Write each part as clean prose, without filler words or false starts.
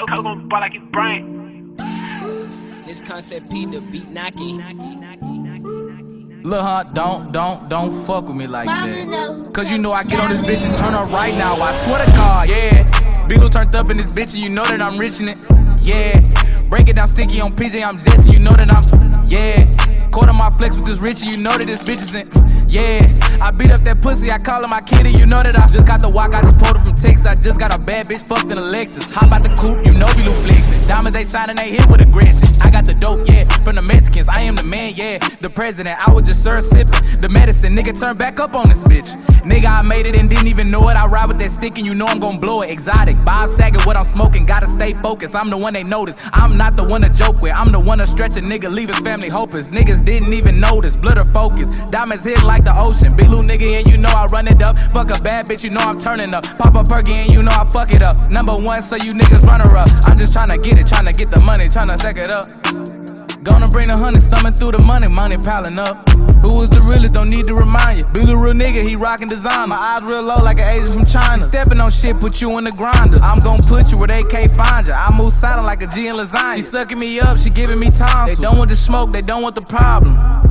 gon' ball like it brain. This concept P, the beat knocking. Lil' Hunt, don't fuck with me like that. Cause you know I get on this bitch and turn up right now. I swear to God, yeah. B-Lou turned up in this bitch and you know that I'm rich in it. Yeah. Break it down sticky on PJ, I'm Jets and you know that I'm, yeah. Quarter my flex with this Richie, you know that this bitch isn't. Yeah, I beat up that pussy, I call her my kitty, you know that I just got the walk, I just pulled her from Texas. I just got a bad bitch fucked in a Lexus. Hop out the coupe, you know B-Lou flexin'. Diamonds they shining, they hit with aggression. I got the dope, yeah, from the Mexicans. I am the man, yeah, the president. I was just sippin' the medicine. Nigga, turn back up on this bitch. Nigga, I made it and didn't even know it. I ride with that stick and you know I'm gon' blow it. Exotic, Bob Saget, what I'm smoking. Gotta stay focused, I'm the one they notice. I'm not the one to joke with. I'm the one to stretch a nigga, leave his family hopeless. Niggas didn't even notice, blur the focus. Diamonds hit like the ocean. B-Lou nigga and you know I run it up. Fuck a bad bitch, you know I'm turning up. Pop a perky and you know I fuck it up. Number one, so you niggas runner up. I'm just tryna get it, tryna get the money, tryna stack it up. Gonna bring the honey, stomach through the money piling up. Who is the realest, don't need to remind you. Be the real nigga, he rockin' design. My eyes real low like an Asian from China. Steppin' on shit, put you in the grinder. I'm gon' put you where they can't find you. I move silent like a G in lasagna. She sucking me up, she giving me time. They don't want the smoke, they don't want the problem.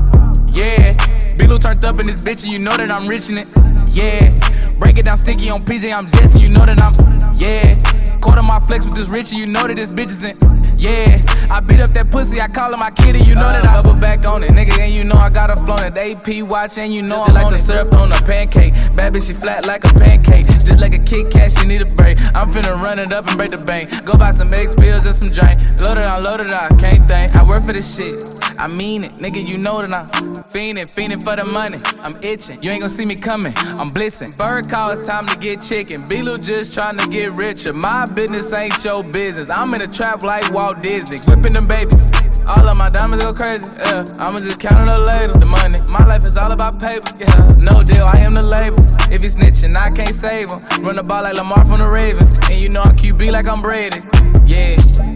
Yeah, B-Lou turned up in this bitch and you know that I'm rich in it. Yeah, break it down sticky on PJ, I'm Jets and you know that I'm, yeah. Quarter my flex with this Richie, you know that this bitch isn't. Yeah, I beat up that pussy, I call her my kitty, you know that I double back on it. Nigga, and you know I got her flown it. The AP watch and you know I'm like the syrup on a pancake. Bad bitch, she flat like a pancake. Just like a Kit Kat, she need a break. I'm finna run it up and break the bank. Go buy some X pills and some drink. Load it on, can't think. I work for this shit, I mean it. Nigga, you know that I'm fiending for the money. I'm itching, you ain't gon' see me coming. I'm blitzing. Bird call, it's time to get chicken. B-Lou just tryna get richer. My business ain't your business. I'm in a trap like Walt Disney, whipping them babies. All of my diamonds go crazy, yeah. I'ma just count it up later. The money, my life is all about paper, yeah. No deal, I am the label. If he snitching, I can't save him. Run the ball like Lamar from the Ravens. And you know I'm QB like I'm Brady, yeah.